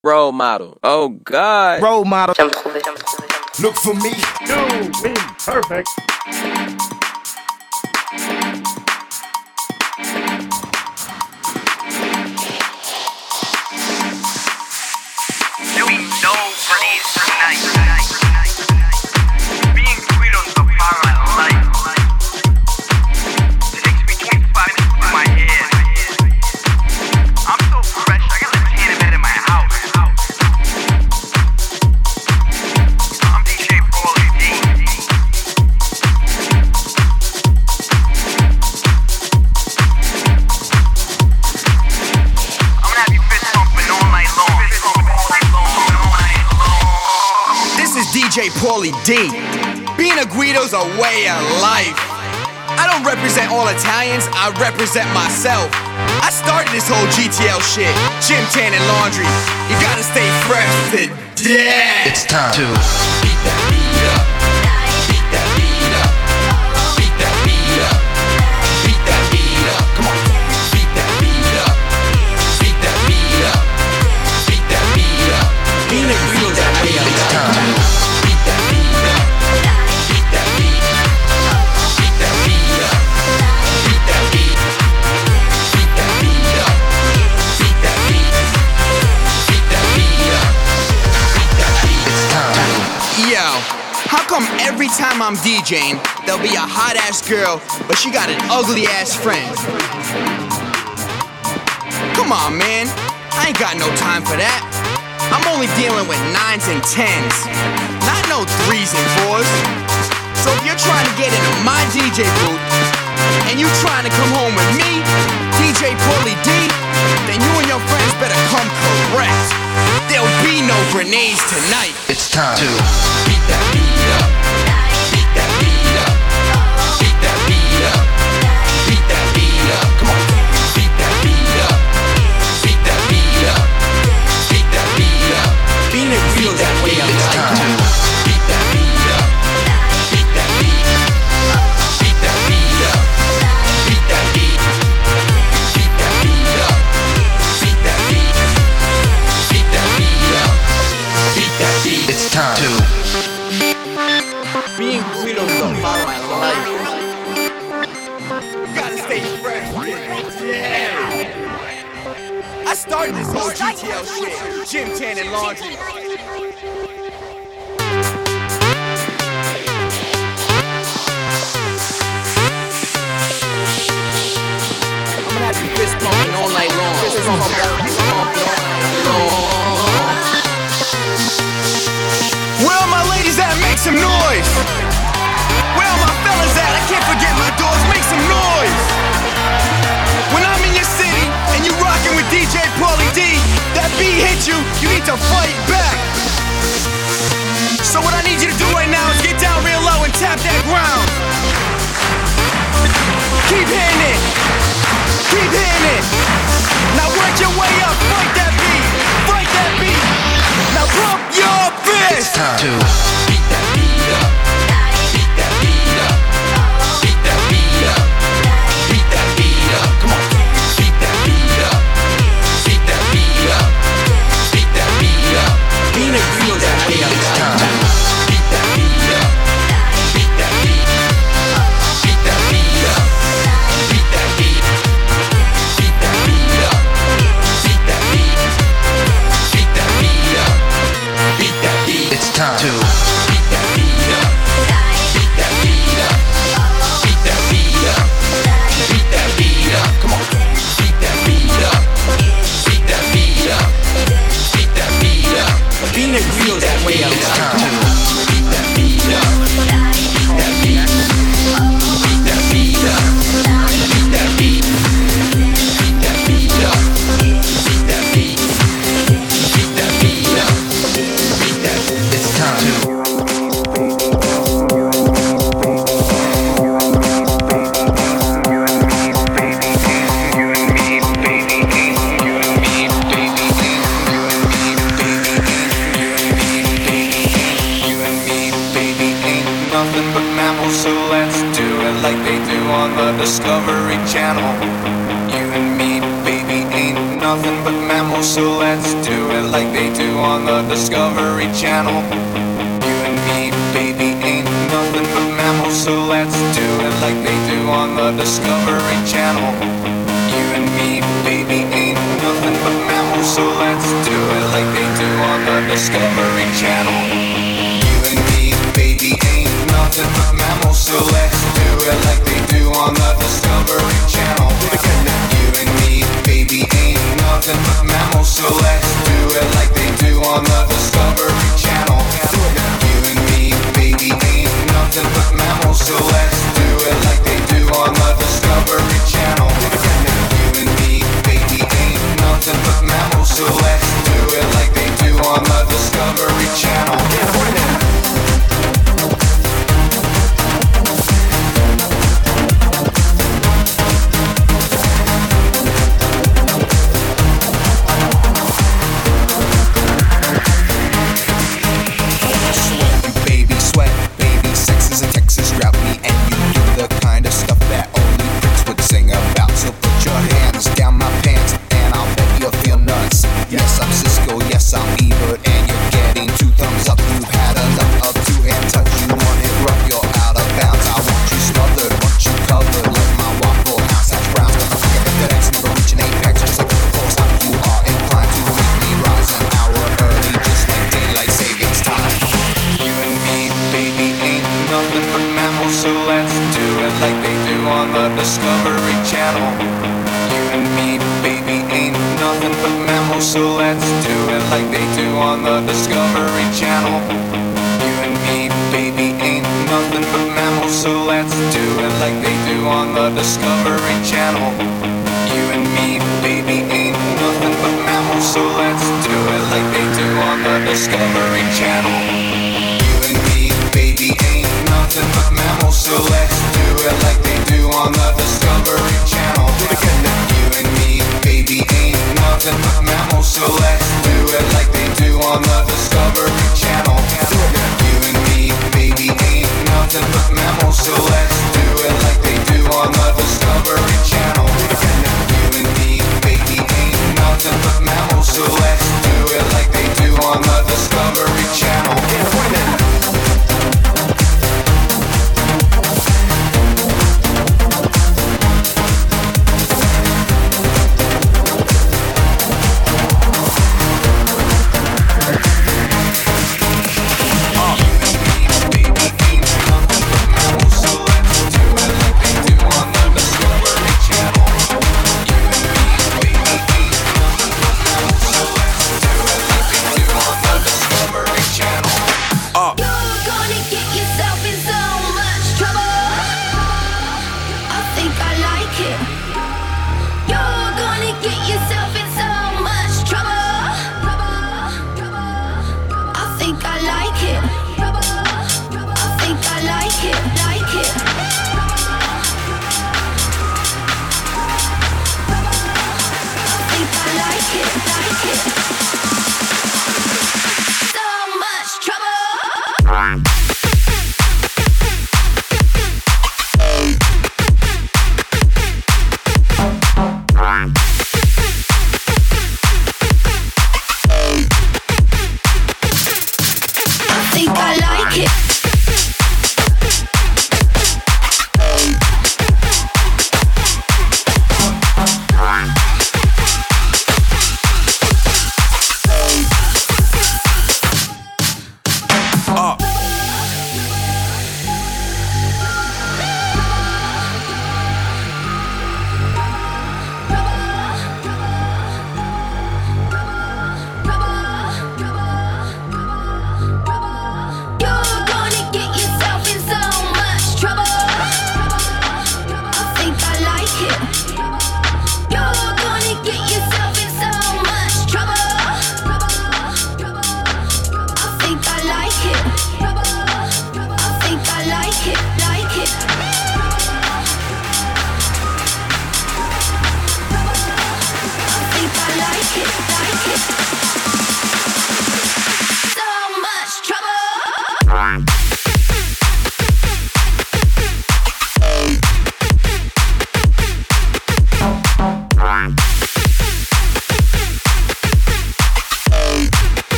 Role model. Oh God. Role model. Look for me. Do me perfect. There be no grenades tonight. Being Guido's the part of my life. It takes me 25 minutes to my head. I'm so fresh, I got a tan bed in my house. I'm DJ Pauly D. I'm gonna have you fist pumping all night long. This is DJ Pauly D. Being a Guido's a way of life. I don't represent all Italians, I represent myself. I started this whole GTL shit. Gym, tan, and laundry. You gotta stay fresh to death. It's time to beat that beat up. Beat that beat up. Beat that beat up. Beat that beat up. Come on. Beat that beat up. Beat that beat up. Beat that beat up. Being a Guido's a way of It's life. time to beat that beat up. Beat that beat. Beat that beat up. Beat that beat. Beat that beat up. Beat that beat. Beat that beat up. Beat that beat. It's time to Yo, how come every time I'm DJing, there'll be a hot ass girl, but she got an ugly ass friend? Come on, man. I ain't got no time for that. I'm only dealing with 9s and 10s, not no 3s and 4s. So if you're trying to get into my DJ booth, and you trying to come home with me, DJ Pauly D, then you and your friends better come correct. There'll be no grenades tonight. It's time to beat that beat up. Beat that beat up. Beat that beat up. Beat that beat up. Come on. Beat that beat up. Beat that beat up. Beat that beat up. Being a real that way of It's life. time to beat that beat up. Beat that beat. Beat that beat up. Beat that beat. Beat that beat up. Beat that beat. Beat that beat up. Beat that beat. It's time to Being Guido's the part of my life. Gotta stay fresh. Yeah. I started this whole GTL shit. Gym, tan, and laundry. I'm gonna have you fist pumping all night long. Fist pumping all night long. Where are my ladies at? Make some noise. Where are my fellas at? I can't forget my dogs. Make some noise. When I'm in your city and you rockin' with DJ Pauly D, that beat hits you, you need to fight back. So what I need you to do right now is get down real low and tap that ground. Keep hitting it. Keep hitting it. Now work your way up. Fight that beat. Fight that beat. Now pump your fist. It's time to beat that beat up. Beat that beat up. Beat that beat up. Beat that beat up. Come on. Beat that beat up. Beat that beat up. Beat that beat up. Being a real that way of It's life. time to beat that beat up. Beat that beat. Beat that beat up. Beat that beat. Beat that beat up. Beat that beat. Beat that beat up. Beat that beat. It's time to beat that beat up. Beat that beat up. Beat that beat up. Beat that beat up. Come on. Beat that beat up. Beat that beat up. Beat that beat up. Being a real that way of It's life. time to beat that beat up. Beat that beat. Beat that beat up. Beat that beat. Beat that beat up. Beat that beat. Beat that beat up. Beat that. It's time to nothing but mammals, so let's do it like they do on the Discovery Channel. You and me, baby, ain't nothing nothing but mammals, so let's do it like they do on the Discovery Channel. You and me, baby, ain't nothing but mammals, so let's do it like they do on the Discovery Channel. You and me, baby, ain't nothing but mammals, so let's do it like they do on the Discovery Channel. You and me, baby, ain't nothing but mammals, so let's do it like they do on the Discovery Channel. You and me, baby, ain't nothing but mammals, so let's do it like they do on the Discovery Channel. You and me, baby, ain't nothing but mammals, so let's do it like they do on the Discovery Channel. You and me, baby, ain't nothing but mammals, so let's do it like they do on the Discovery Channel.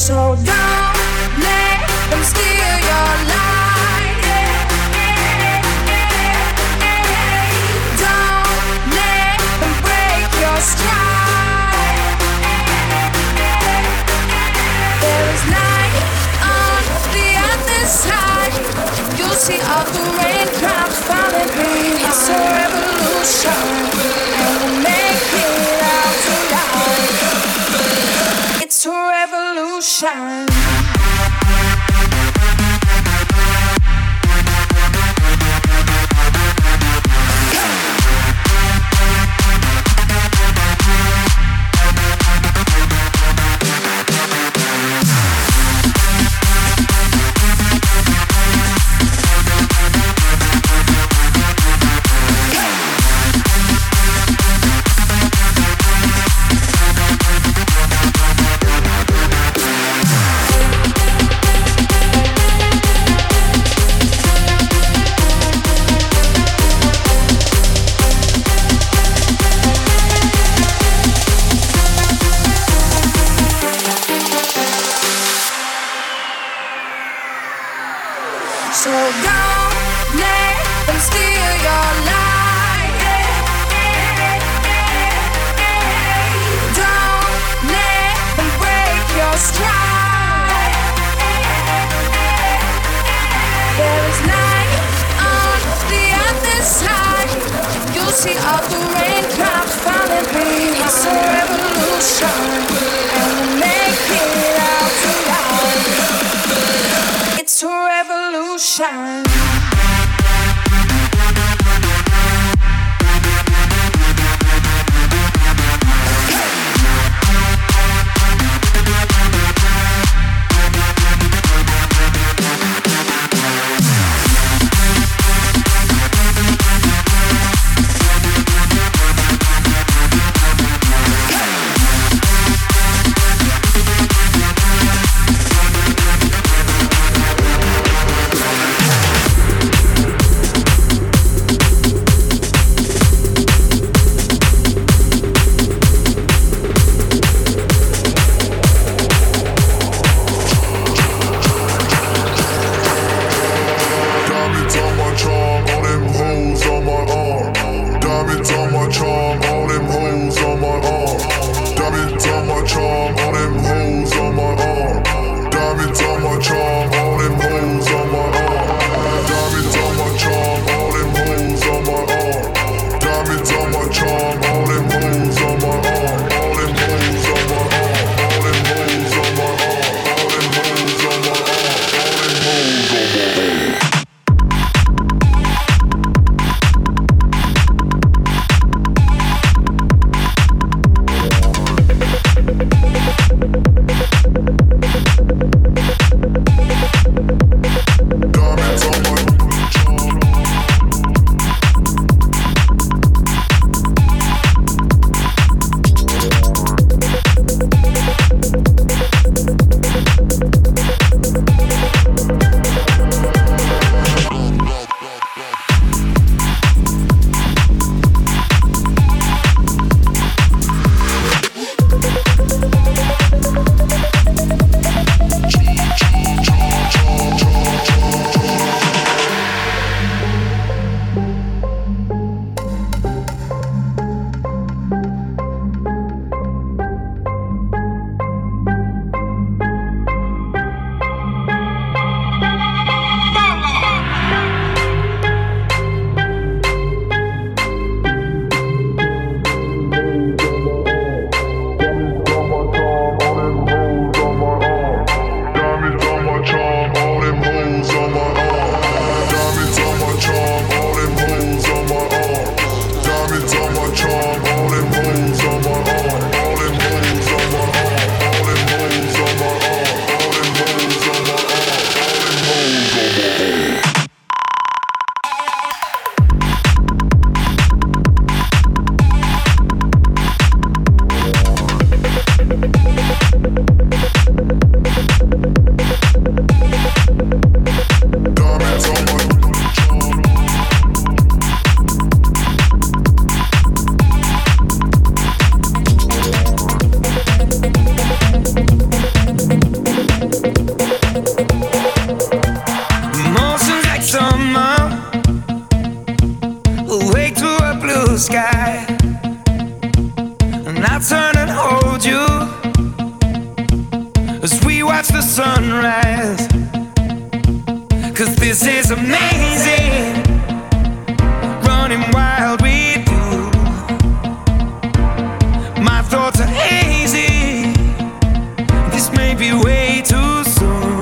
So don't let them steal your light. Don't let them break your stride. There is light on the other side. You'll see all the raindrops falling through. It's a revolution, and we'll make it out tonight. It's a revolution. So don't let them steal your light. Don't let them break your stride. There is light on the other side. You'll see all the raindrops falling through. It's a revolution, and we'll make it out tonight. It's a revolution. sunrise. 'Cause this is amazing. Running wild we do. My thoughts are hazy. This may be way too soon,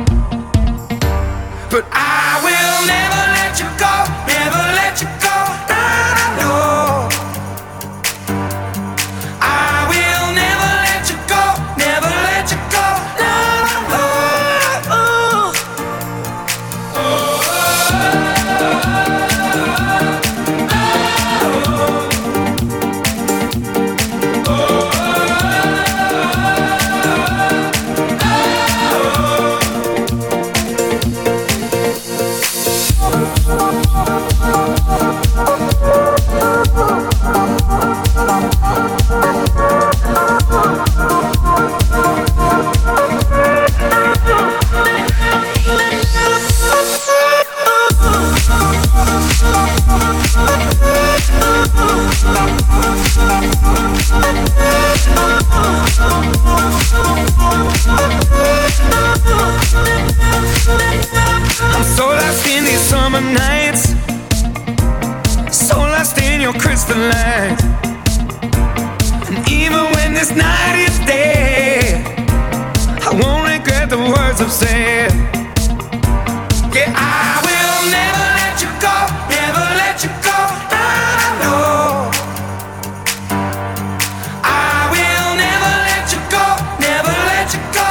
but I will never let you go, never let you go. No, I will never let you go, never let you go. No, I'm so lost in these summer nights, so lost in your crystal light. And even when this night is dead, I won't regret the words I've said. Yeah, I will never let you go, never let you go. No, I will never let you go, never let you go.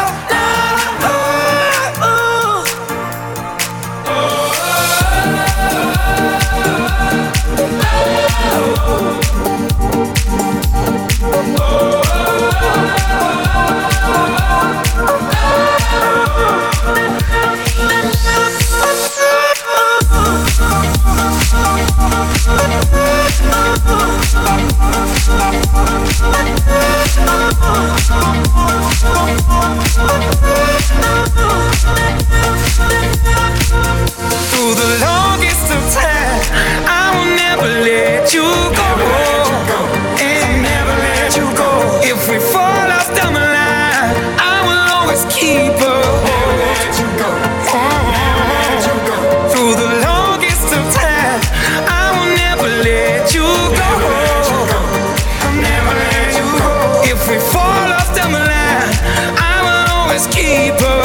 Through the longest of time, I will never let you go. And never let you go. If we fall off down the line, I will always keep her. Through the longest of time, I will never let you go. I'll never let you go. If we fall off down the line, I will always keep her.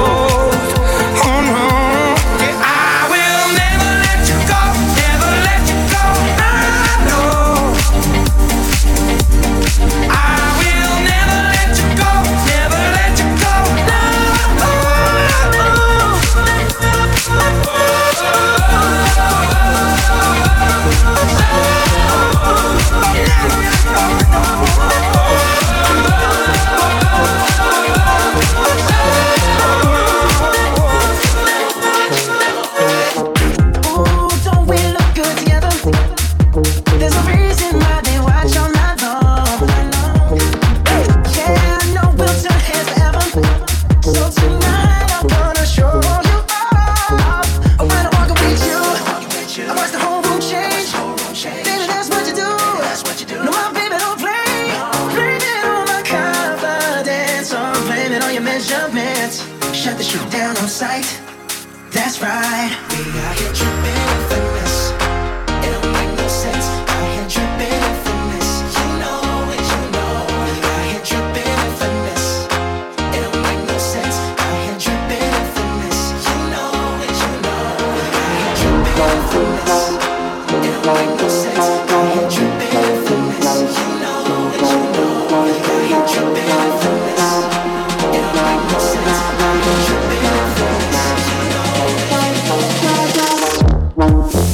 Shut the shit down on sight. That's right. We out here tripping in finesse. It don't make no sense. Out here tripping in finesse. You know it, you know. Out here tripping in finesse. It don't make no sense. Out here tripping in finesse. You know it, you know. Out here tripping in finesse. It don't make no sense. Out here tripping in finesse. You know it, you know. Out here tripping in finesse. It don't make no sense. Tripping in finesse. You know it, you know.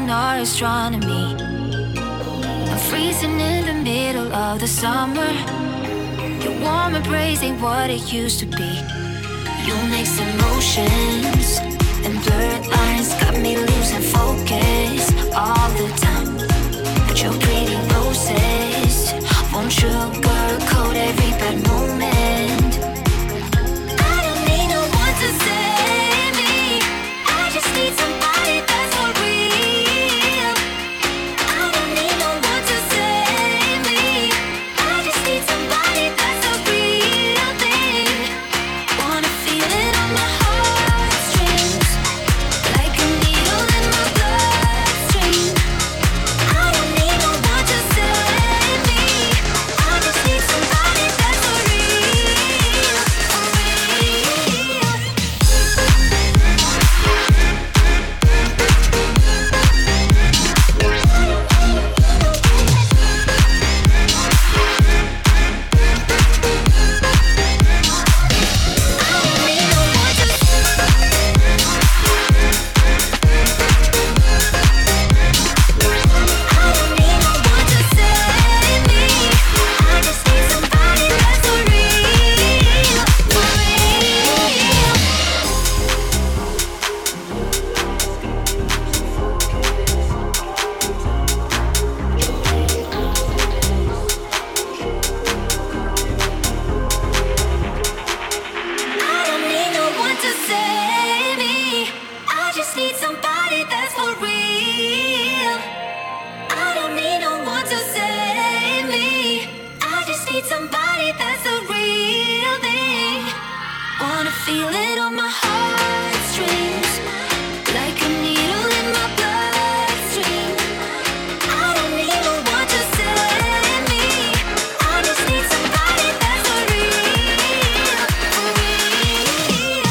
in our astronomy. I'm freezing in the middle of the summer. Your warm embrace ain't what it used to be. You mix emotions and blurred lines, got me losing focus all the time. But your pretty roses won't sugarcoat every bad moment. I don't need no one to save me. I just need somebody that's for real. I don't need no one to save me. I just need somebody that's a real thing. Wanna feel it on my heartstrings, like a needle in my bloodstream. I don't need no one to save me. I just need somebody that's for real, for real. I don't need no one to save me. I just need somebody that's for real. I don't need no one to save me. I just need somebody that's a real thing. Wanna feel it on my heartstrings, like a needle in my bloodstream. I don't need no one to save me. I just need somebody that's for real, for real.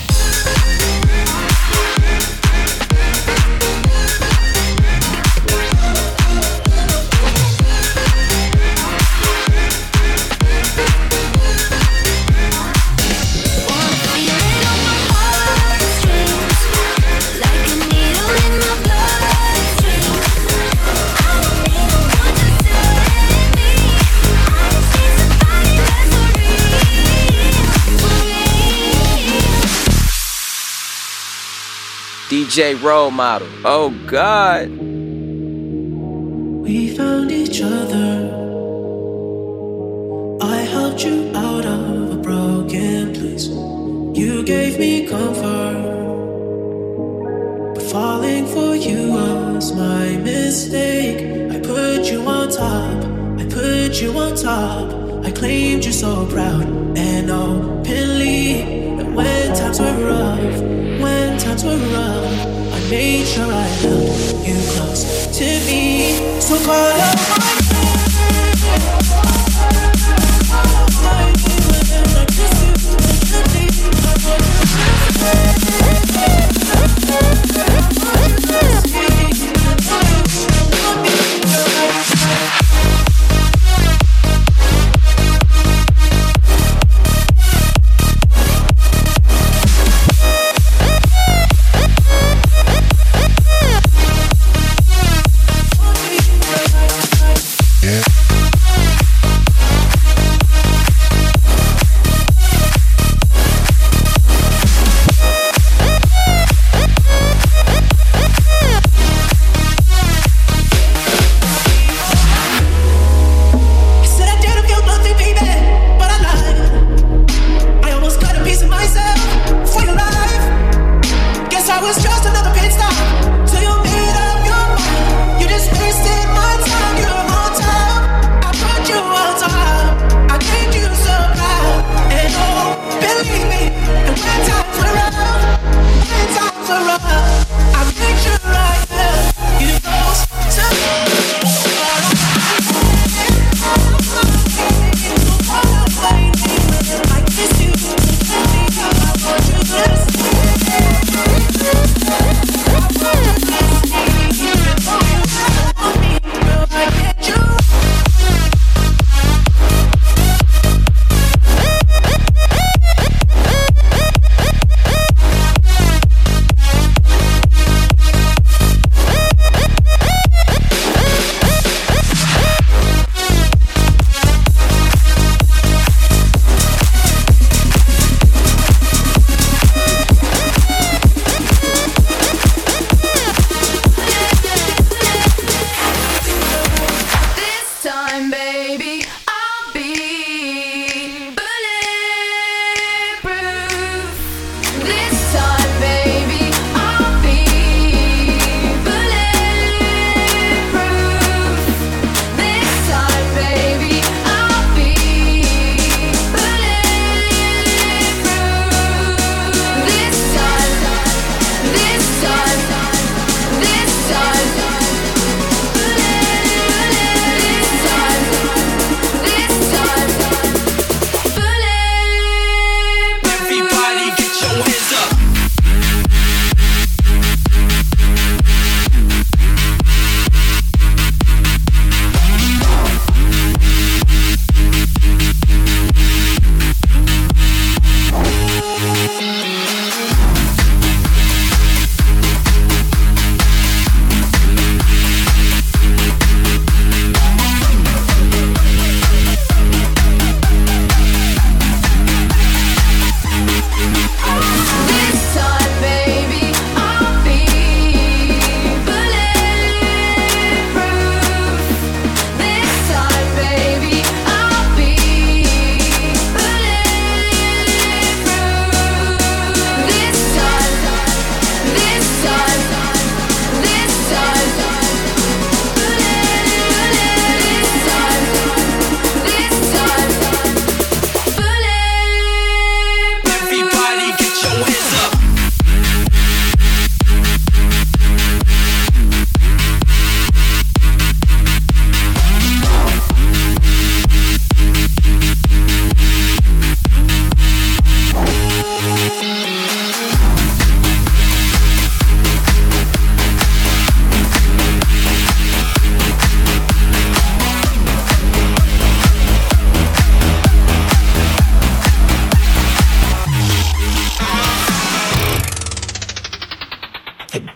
Wanna feel it on my heartstrings, like a needle in my bloodstream. I don't need no one to save me. I just need somebody that's for real, for real. DJ Role Model. Oh God. We found each other. I helped you out of a broken place. You gave me comfort, but falling for you was my mistake. I put you on top, I put you on top. I claimed you so proud and openly. And when times were rough, when times were rough, I made sure I held you close to me. So call up my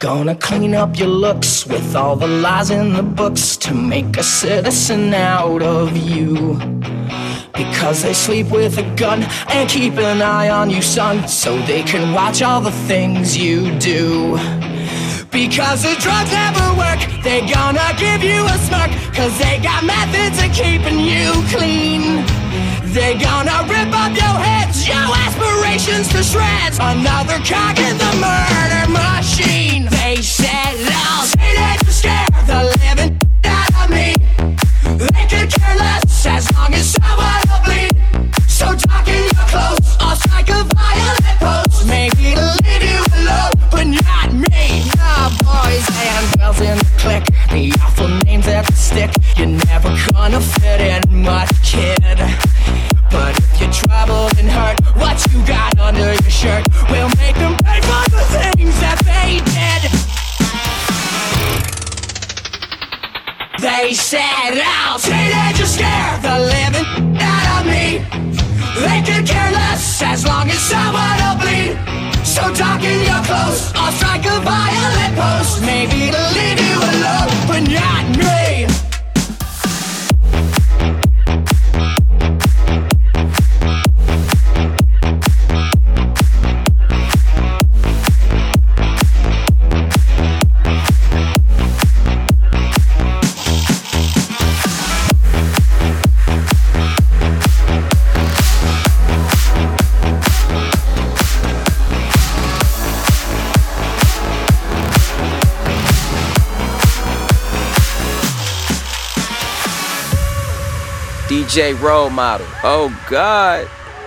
Gonna clean up your looks with all the lies in the books to make a citizen out of you. Because they sleep with a gun and keep an eye on you, son, so they can watch all the things you do. Because the drugs never work, they gonna give you a smirk, cause they got methods of keeping you clean. They gonna rip up your heads, your aspirations to shreds. Another cog in the murder machine. They said I'll teenagers scare the living out of me. They could care less as long as someone will bleed. So talking your clothes, I'll strike a violent pose. Maybe to leave you alone, but not me. The boys and girls in the clique, the awful names that stick. You're never gonna fit in much, kid. But if you're troubled and hurt, what you got under your shirt will make them pay for the things that they did. They said, I'll teenagers scare the living out of me. They could care less as long as someone will bleed. So talking your clothes, I'll strike a violent pose. Maybe to leave you alone, but not me. DJ role model. Oh God.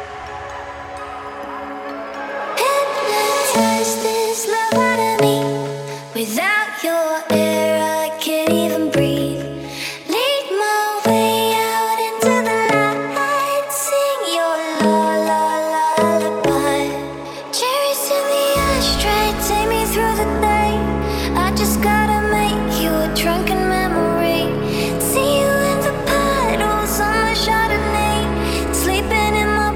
Hypnotize this love out of me. Without your air, I can't even breathe. Lead my way out into the night. Sing your lullaby. Cherries in the ashtray, take me through the day. I just gotta make you a drunken memory. See you in the puddles on my Chardonnay, sleeping in my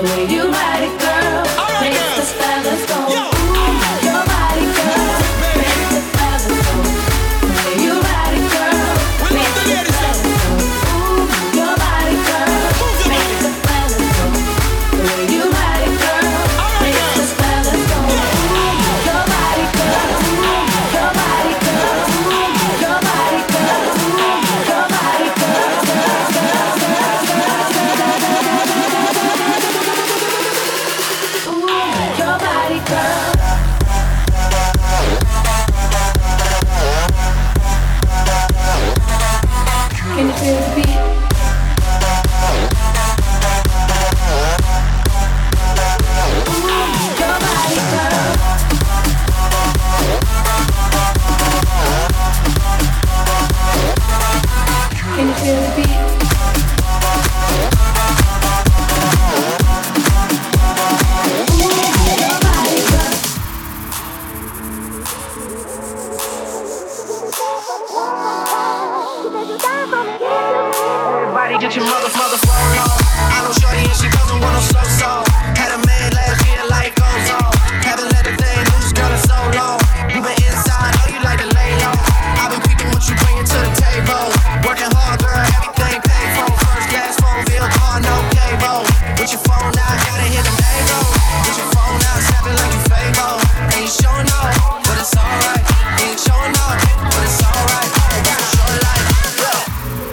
The way you ride it, girl, makes the fellas go. Ooh, your body, girl, makes the fellas go. The way you ride it, girl, makes the fellas go. Ooh, your body, girl, makes the fellas go. The way you ride it, girl, makes the fellas go. Ooh, your body, girl, your body, girl, your body, girl, your body, girl. Your body, girl. Can you feel the beat? Your body, girl. Can you feel the beat? Everybody get your mother phone on. I know shorty and she doesn't want no slow song. Had a man last year, life goes on. Haven't let the thing loose, girl, in so long. You been inside, know you like to lay low. I've been peeping what you bringing to the table. Working hard, girl, everything paid for. First class phone bill, car, no cable. With your phone out, gotta hit them angles. With your phone out, snapping like you Fable. Ain't showing off, but it's alright. Ain't showing off, but it's alright. Gotta show it like, yeah.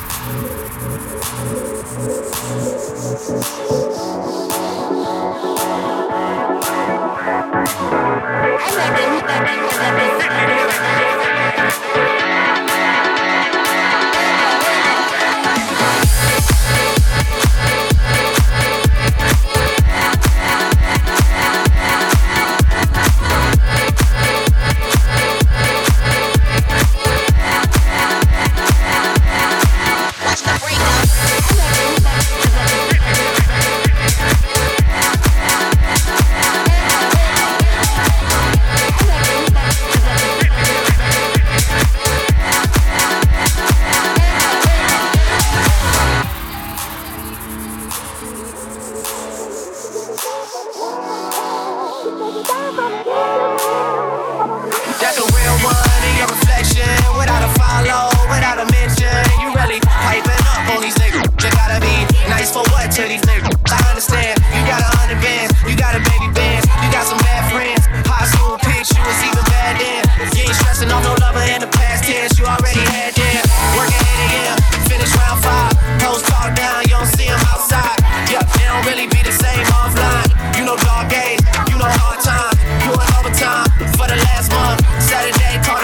That's a real one in your reflection. Without a follow, without a mention. You really piping up on these niggas. You gotta be nice for what to these niggas? I understand, you got 100 bands, you got a baby band, you got some bad friends. High school pics, you was even bad then. You ain't stressing on no lover in the past tense, you already had them. Working in the year, finish round 5. Post talk down, you don't see them outside. Yeah, they don't really be the same offline. You know dog days, you know hard time, doing overtime for the last month. Saturday, call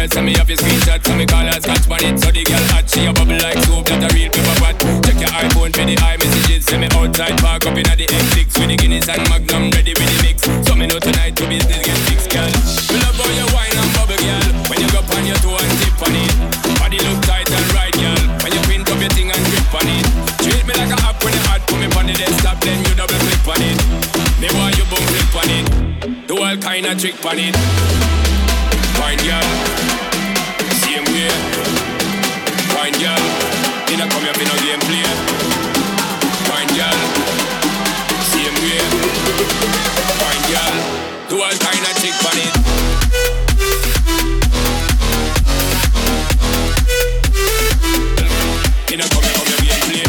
girl send me up your screenshot, so me call her scotch on it. So the girl hot, she a bubble like soap, that a real paper pot. Check your iPhone for the iMessages, send me outside park up inna the X6 with the Guinness and Magnum ready with the mix. So me know tonight to business get fixed, girl. Me love how you wine and bubble, girl. When you go on your toe and tip on it, body look tight and right, girl. When you print up your thing and grip on it, treat me like a app when you hot, put me on the desktop, then you double click on it. Me want you boom click on it, do all kind of trick on it. Fine girl, same way. Fine girl, you know come up in a game play. Fine girl, same way. Fine girl, do all kind of trick on it. You know come up game play.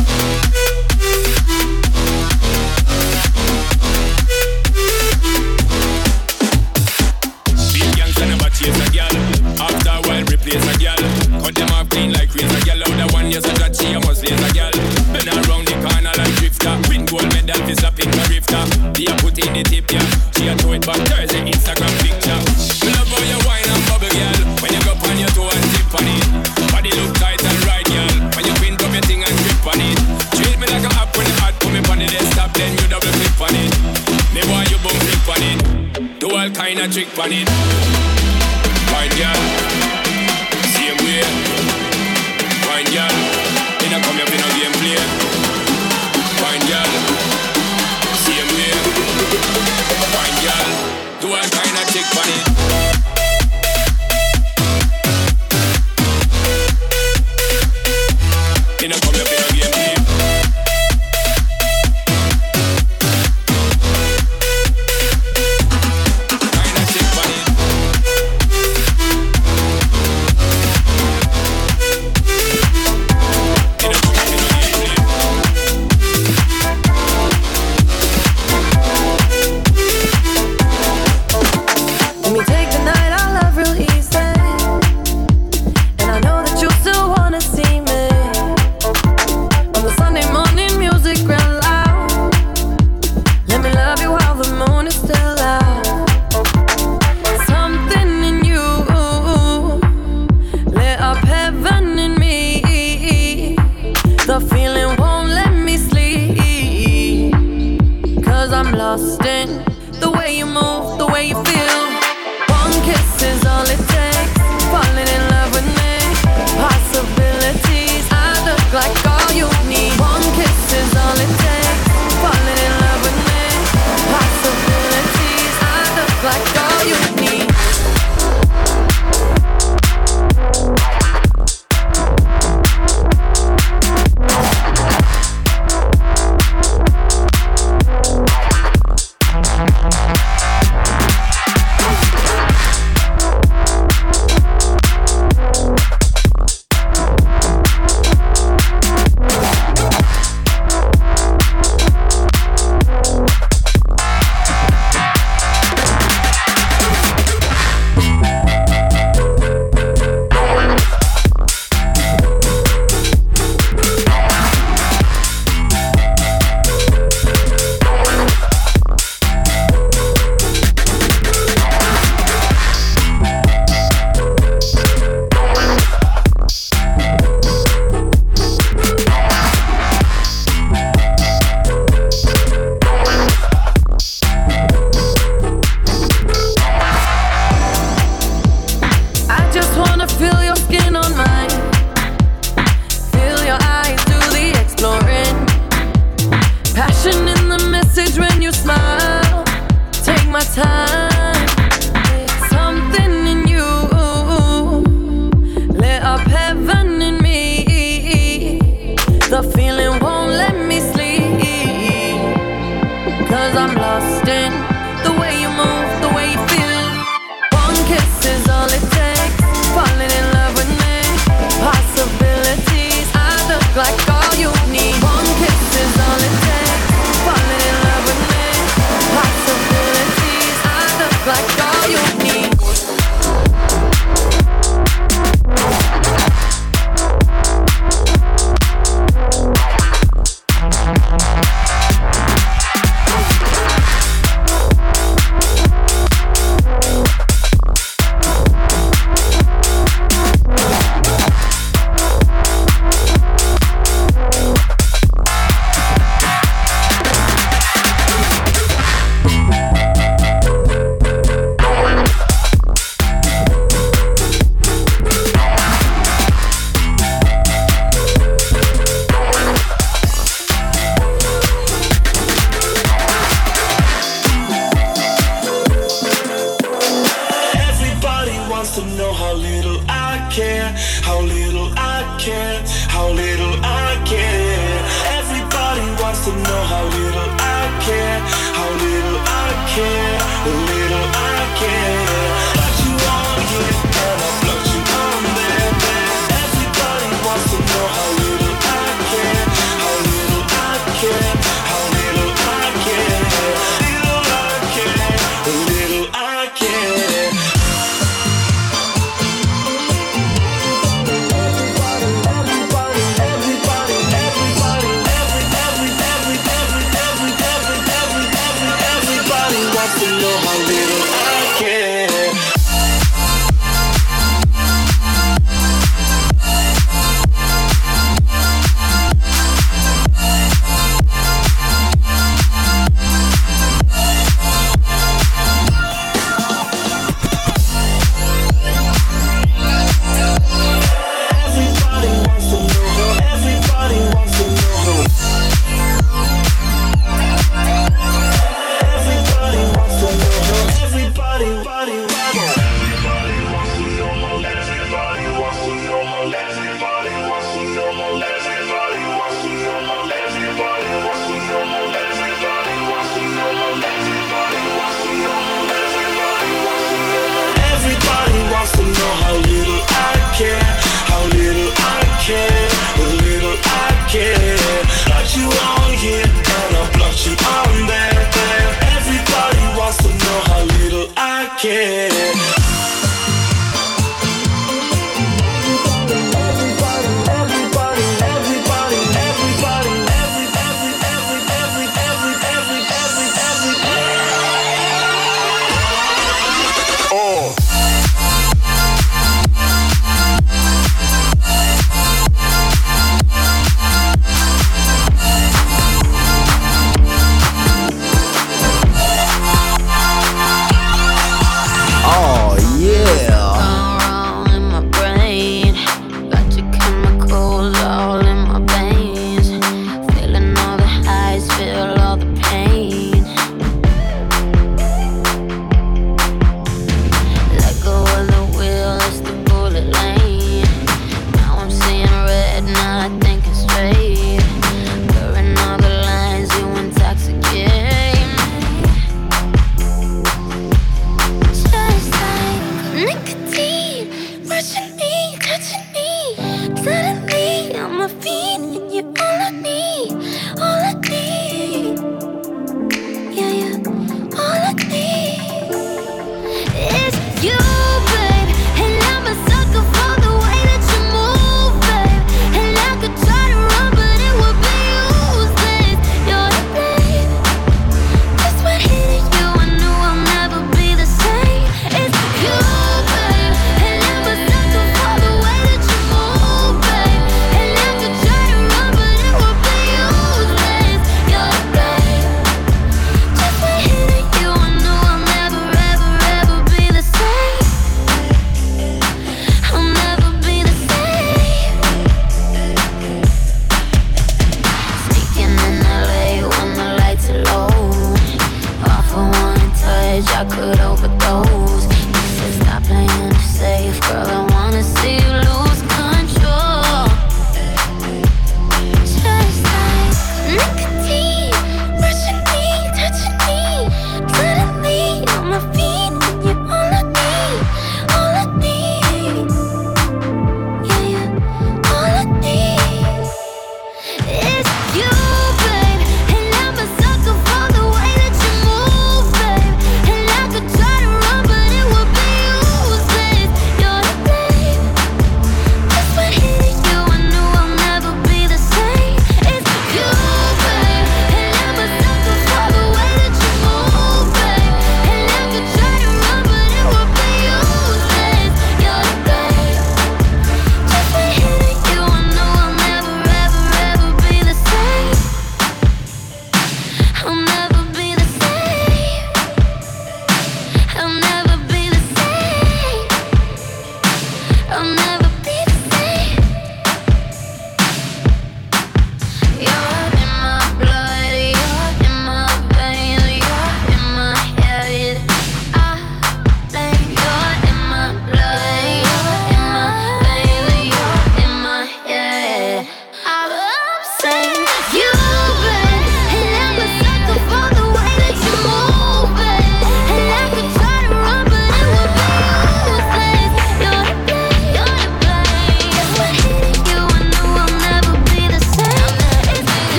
Chase a girl, after a while replace a girl. Cut them off clean like razor girl. Out the one yes a judge, she a must raise a girl. Bend around the corner like drifter. Win gold medal, fist a pink a rifter. Be a put in the tip, yeah. She a throw it back, there's an Instagram picture. Me love how you wine and bubble, girl. When you go on your toe and tip on it, body look tight and right, girl. When you print up your thing and grip on it, treat me like a app when you hot, put me on the desktop, then you double click on it. Me want you boom click on it, do all kind of trick on it. Fine girl, same way. Fine girl, you know come up in a game play. Fine girl, same way. Fine girl, do all kind of trick on it. You know come up in a game play. Kind of trick on it. care, how little I care, how little I care. Everybody wants to know how little I care, how little I care, how little I care. Got you on here and I plug you on there. Everybody wants to know how little I care, how little I care, how little I care, little I care, little I care. Everybody wants to know how little I care.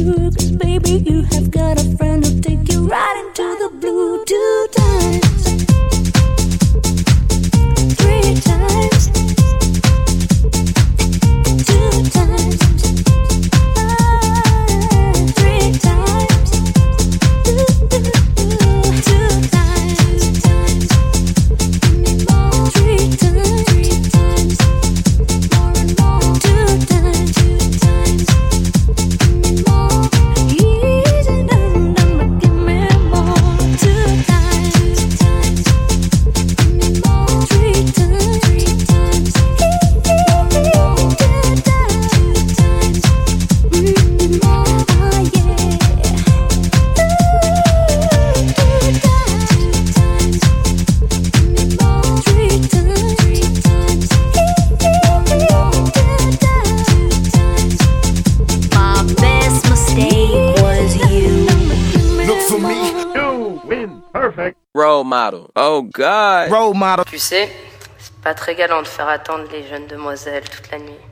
true, 'cause baby, you have got a friend who'll take you right into the blue 2 times, 3 times, 2 times, 3 times, 2 times, 3 times, more and more, 2 times, 2 times, more, easy done, but give me more, 2 times, 3 times, 3 times, more, 2 times, more, oh yeah, 2 times, more, 3 times, 3 times, my best mistake was you. Look for me. You win perfect. Role model. Oh God. Role model. Tu sais, c'est pas très galant de faire attendre les jeunes demoiselles toute la nuit.